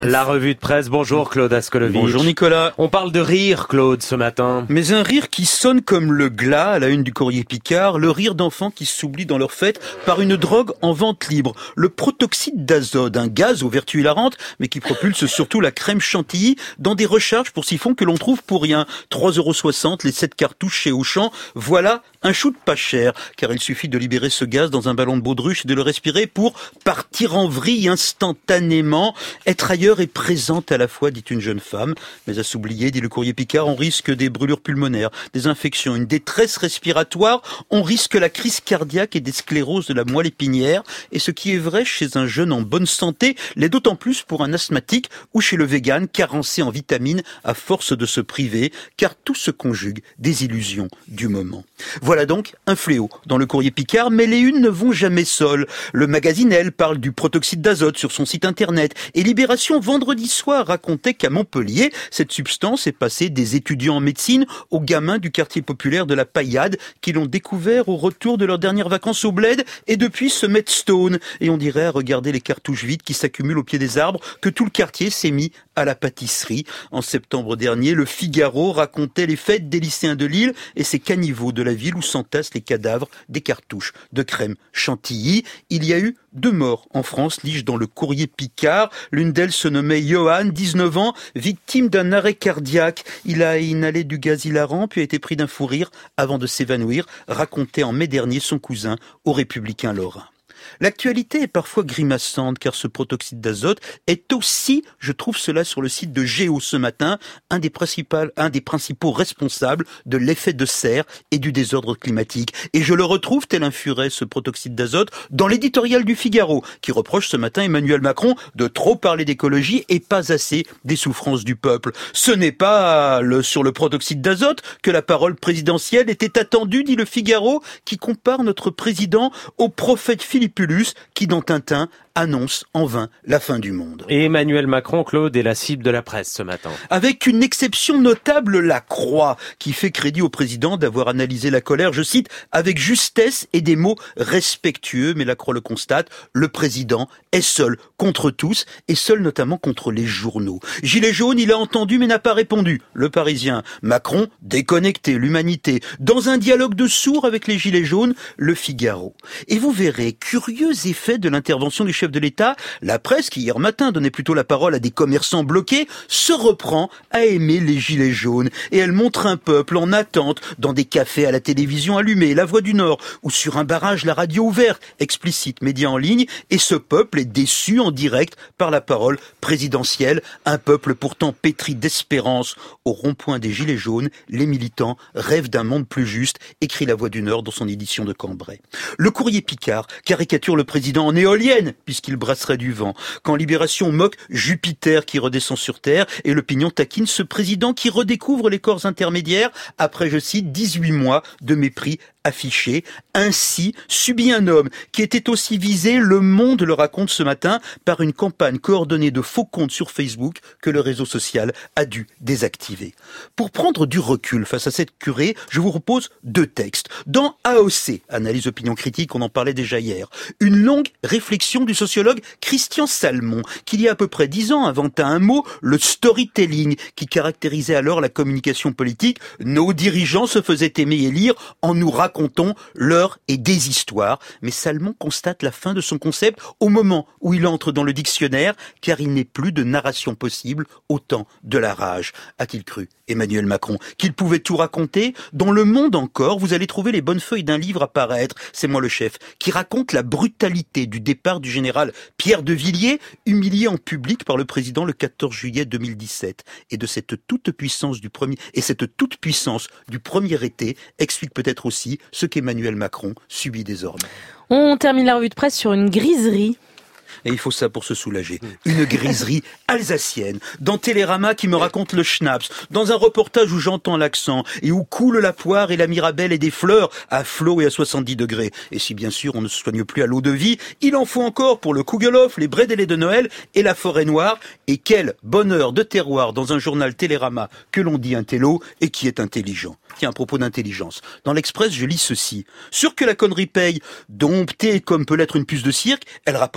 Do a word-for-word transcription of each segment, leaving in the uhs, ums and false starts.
La revue de presse, bonjour Claude Askolovitch. Bonjour Nicolas. On parle de rire, Claude, ce matin. Mais un rire qui sonne comme le glas à la une du Courrier Picard, le rire d'enfants qui s'oublient dans leur fête par une drogue en vente libre, le protoxyde d'azote, un gaz aux vertus hilarantes, mais qui propulse surtout la crème chantilly dans des recharges pour siphons que l'on trouve pour rien. trois euros soixante les sept cartouches chez Auchan, voilà un shoot pas cher, car il suffit de libérer ce gaz dans un ballon de baudruche et de le respirer pour partir en vrille instantanément, être ailleurs et présente à la fois, dit une jeune femme. Mais à s'oublier, dit le Courrier Picard, on risque des brûlures pulmonaires, des infections, une détresse respiratoire, on risque la crise cardiaque et des scléroses de la moelle épinière. Et ce qui est vrai chez un jeune en bonne santé, l'est d'autant plus pour un asthmatique ou chez le vegan carencé en vitamines à force de se priver, car tout se conjugue des illusions du moment. Voilà donc un fléau dans le Courrier Picard, mais les unes ne vont jamais seules. Le magazine Elle parle du protoxyde d'azote sur son site internet, et Libération vendredi soir racontait qu'à Montpellier, cette substance est passée des étudiants en médecine aux gamins du quartier populaire de la Paillade qui l'ont découvert au retour de leurs dernières vacances au bled et depuis se mettent stone. Et on dirait à regarder les cartouches vides qui s'accumulent au pied des arbres que tout le quartier s'est mis à la pâtisserie. En septembre dernier, le Figaro racontait les fêtes des lycéens de Lille et ces caniveaux de la ville où s'entassent les cadavres des cartouches de crème chantilly. Il y a eu deux morts en France, lis-je dans le Courrier Picard. L'une d'elles se nommait Johan, dix-neuf ans, victime d'un arrêt cardiaque. Il a inhalé du gaz hilarant, puis a été pris d'un fou rire avant de s'évanouir, racontait en mai dernier son cousin au Républicain lorrain. L'actualité est parfois grimaçante car ce protoxyde d'azote est aussi, je trouve cela sur le site de Géo ce matin, un des principaux, un des principaux responsables de l'effet de serre et du désordre climatique. Et je le retrouve tel un furet, ce protoxyde d'azote, dans l'éditorial du Figaro, qui reproche ce matin Emmanuel Macron de trop parler d'écologie et pas assez des souffrances du peuple. Ce n'est pas le, sur le protoxyde d'azote que la parole présidentielle était attendue, dit le Figaro, qui compare notre président au prophète Philippe qui, dans Tintin, annonce en vain la fin du monde. Et Emmanuel Macron, Claude, est la cible de la presse ce matin. Avec une exception notable, la Croix, qui fait crédit au président d'avoir analysé la colère, je cite, avec justesse et des mots respectueux, mais la Croix le constate, le président est seul contre tous, et seul notamment contre les journaux. Gilet jaune, il a entendu mais n'a pas répondu. Le Parisien. Macron, déconnecté, l'humanité. Dans un dialogue de sourds avec les Gilets jaunes, le Figaro. Et vous verrez, curieux effet de l'intervention du chef de l'État, la presse, qui hier matin donnait plutôt la parole à des commerçants bloqués, se reprend à aimer les gilets jaunes. Et elle montre un peuple en attente, dans des cafés à la télévision allumée, La Voix du Nord, ou sur un barrage, la radio ouverte, explicite, média en ligne, et ce peuple est déçu en direct par la parole présidentielle, un peuple pourtant pétri d'espérance. Au rond-point des gilets jaunes, les militants rêvent d'un monde plus juste, écrit La Voix du Nord dans son édition de Cambrai. Le Courrier Picard caricature le président en éolienne, puisqu'il brasserait du vent. Quand Libération moque Jupiter qui redescend sur Terre et l'opinion taquine ce président qui redécouvre les corps intermédiaires après, je cite, dix-huit mois de mépris affiché. Ainsi subit un homme qui était aussi visé, Le Monde le raconte ce matin, par une campagne coordonnée de faux comptes sur Facebook que le réseau social a dû désactiver. Pour prendre du recul face à cette curée, je vous propose deux textes. Dans A O C, Analyse opinion critique, on en parlait déjà hier, une longue réflexion du sociologue Christian Salmon, qui il y a à peu près dix ans inventa un mot, le storytelling, qui caractérisait alors la communication politique. Nos dirigeants se faisaient aimer et lire en nous racontant racontons leur et des histoires. Mais Salmon constate la fin de son concept au moment où il entre dans le dictionnaire, car il n'est plus de narration possible au temps de la rage. A-t-il cru, Emmanuel Macron, qu'il pouvait tout raconter? Dans Le Monde encore, vous allez trouver les bonnes feuilles d'un livre à paraître, C'est moi le chef, qui raconte la brutalité du départ du général Pierre de Villiers, humilié en public par le président le quatorze juillet deux mille dix-sept. Et de cette toute puissance du premier, et cette toute puissance du premier été explique peut-être aussi ce qu'Emmanuel Macron subit désormais. On termine la revue de presse sur une griserie. Et il faut ça pour se soulager. Une griserie alsacienne. Dans Télérama qui me raconte le schnapps. Dans un reportage où j'entends l'accent et où coule la poire et la mirabelle et des fleurs à flot et à soixante-dix degrés. Et si bien sûr on ne se soigne plus à l'eau de vie, il en faut encore pour le Kugelhof, les brédélés de Noël et la forêt noire. Et quel bonheur de terroir dans un journal Télérama que l'on dit un télo et qui est intelligent. Tiens, à propos d'intelligence. Dans l'Express, je lis ceci. Sûr que la connerie paye, domptée comme peut l'être une puce de cirque, elle rapporte même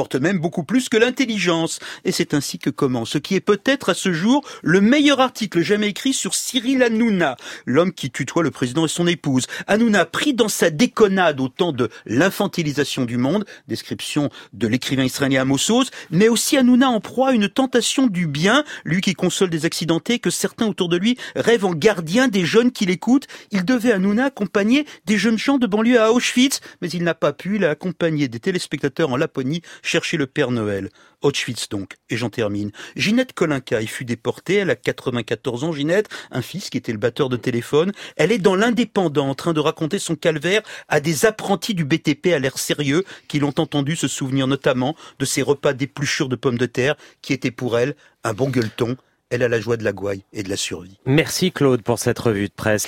beaucoup plus que l'intelligence. Et c'est ainsi que commence ce qui est peut-être à ce jour le meilleur article jamais écrit sur Cyril Hanouna, l'homme qui tutoie le président et son épouse. Hanouna pris dans sa déconnade au temps de l'infantilisation du monde, description de l'écrivain israélien Amos Oz, mais aussi Hanouna en proie à une tentation du bien, lui qui console des accidentés, que certains autour de lui rêvent en gardien des jeunes qui l'écoutent. Il devait, Hanouna, accompagner des jeunes gens de banlieue à Auschwitz, mais il n'a pas pu, il a accompagné des téléspectateurs en Laponie chercher le Père Noël. Auschwitz donc, et j'en termine. Ginette Kolinka y fut déportée, elle a quatre-vingt-quatorze ans, Ginette, un fils qui était le batteur de téléphone. Elle est dans l'Indépendant en train de raconter son calvaire à des apprentis du B T P à l'air sérieux qui l'ont entendu se souvenir notamment de ses repas d'épluchure de pommes de terre qui étaient pour elle un bon gueuleton. Elle a la joie de la gouaille et de la survie. Merci Claude pour cette revue de presse.